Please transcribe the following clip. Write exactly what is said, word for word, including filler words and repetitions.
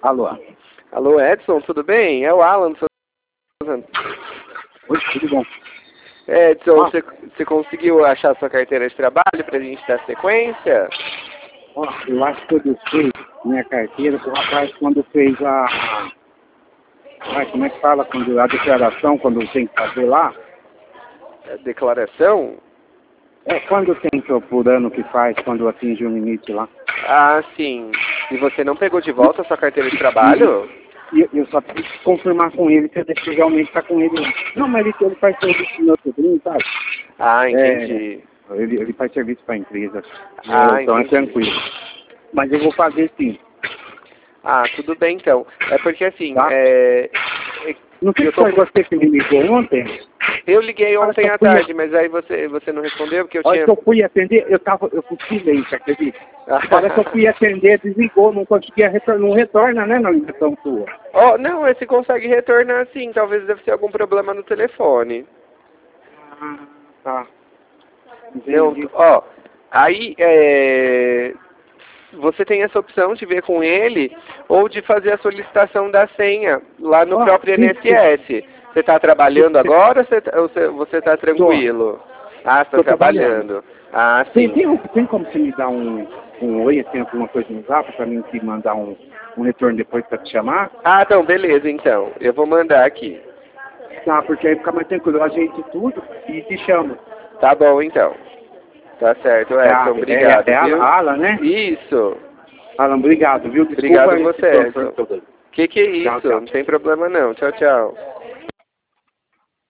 Alô? Alô, Edson, tudo bem? É o Alan. Oi, tudo bom? É, Edson, Ah. você, você conseguiu achar sua carteira de trabalho pra gente dar sequência? Ó, eu acho que eu deixei minha carteira pro rapaz quando fez a... Ai, como é que fala? Quando, a declaração, quando tem que fazer lá. A declaração? É, quando tem que, por ano que faz, quando atinge o limite lá. Ah, sim. E você não pegou de volta a sua carteira de trabalho? E eu, eu só preciso confirmar com ele se eu deixei realmente estar com ele lá. Não, mas ele, ele faz serviço no meu sobrinho, sabe? Ah, entendi. É, ele, ele faz serviço para a empresa. Ah, então entendi. é tranquilo. Mas eu vou fazer sim. Ah, tudo bem então. É porque assim, Tá? é... Não sei eu se tô... foi você que me ligou ontem. Eu liguei ontem à Parece que eu fui- tarde, mas aí você, você não respondeu porque eu A hora tinha... que eu fui atender, eu tava, eu fui silêncio, acredita? A hora que eu fui atender, desligou, não conseguia retornar, não retorna, né, na ligação sua. Oh, não, esse consegue retornar sim, talvez deve ser algum problema no telefone. Ah, tá. Não, Entendi. ó, aí é, você tem essa opção de ver com ele ou de fazer a solicitação da senha lá no Ó, próprio sim, N S S. Você está trabalhando sim. agora ou você tá- ou você você está Tô, tranquilo? Ah, está tô trabalhando. trabalhando. Ah, Tem, sim. tem, um- tem como você me dar um, um oi, tem alguma coisa no zap pra mim te mandar um, um retorno depois pra te chamar? Ah, então, beleza, então. Eu vou mandar aqui. Tá, porque aí fica mais tranquilo, eu ajeito tudo e te chamo. Tá bom, então. Tá certo, É a, Edson. é, Obrigado, é viu? a Alan, né? Isso. Alan, obrigado, viu? Desculpa Obrigado esse você, transtorno Edson. todo aí. Que que é Tchau, isso? tchau. Não tem problema não. Tchau, tchau.